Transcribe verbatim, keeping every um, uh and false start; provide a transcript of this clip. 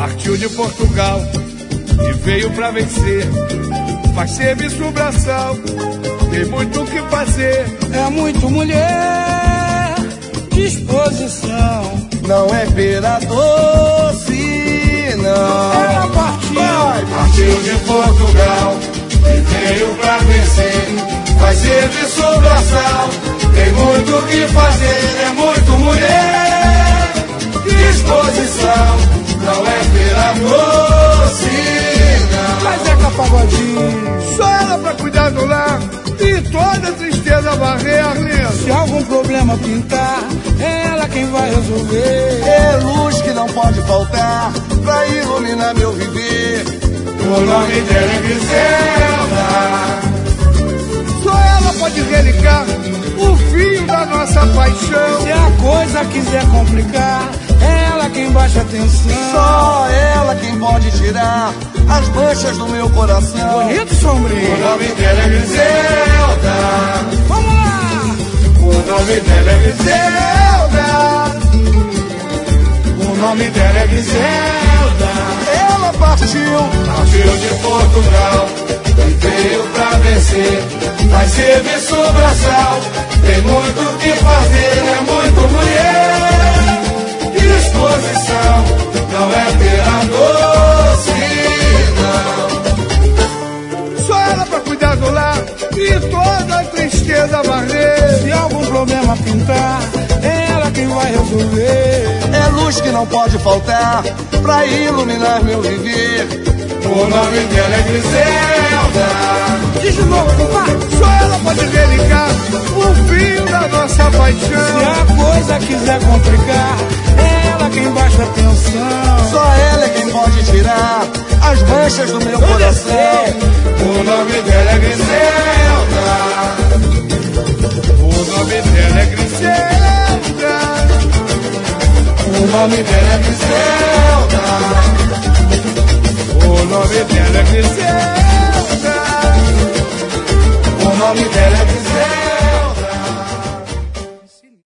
Partiu de Portugal e veio pra vencer. Faz serviço braçal, tem muito o que fazer. É muito mulher, disposição. Não é pera doce, não. Ela partiu, Vai, partiu de Portugal e veio pra vencer. Faz serviço braçal, tem muito o que fazer. É muito mulher, disposição. Não é pera doce, não. mas é Pagodinho. Só ela pra cuidar do lar e toda tristeza varrer, Arlindo. Se algum problema pintar, é ela quem vai resolver. É luz que não pode faltar pra iluminar meu viver. O nome dela é Griselda. Só ela pode relicar o fio da nossa paixão. Se a coisa quiser complicar, é ela quem baixa a tensão. Só ela quem pode tirar as manchas do meu coração. Bonito, sombrio. O nome dela é Griselda. Vamos lá! O nome dela é Griselda. O nome dela é Griselda. Ela partiu, Partiu de Portugal e veio pra vencer. Faz serviço braçal, tem muito o que fazer. É muito mulher, disposição. Não é pera doce, não. Só ela pra cuidar do lar e toda a tristeza varrer. Se algum problema pintar, é ela quem vai resolver. é luz que não pode faltar pra iluminar meu viver. O nome dela é Griselda. Diz de novo, compadre. Só ela pode religar o fio da nossa Se paixão. a coisa quiser complicar, é ela quem baixa a tensão. Só ela é quem pode tirar as manchas do meu coração. O nome dela é Griselda. O nome dela é Griselda. O nome dela é Griselda. O nome dela é Griselda. O nome dela é Griselda.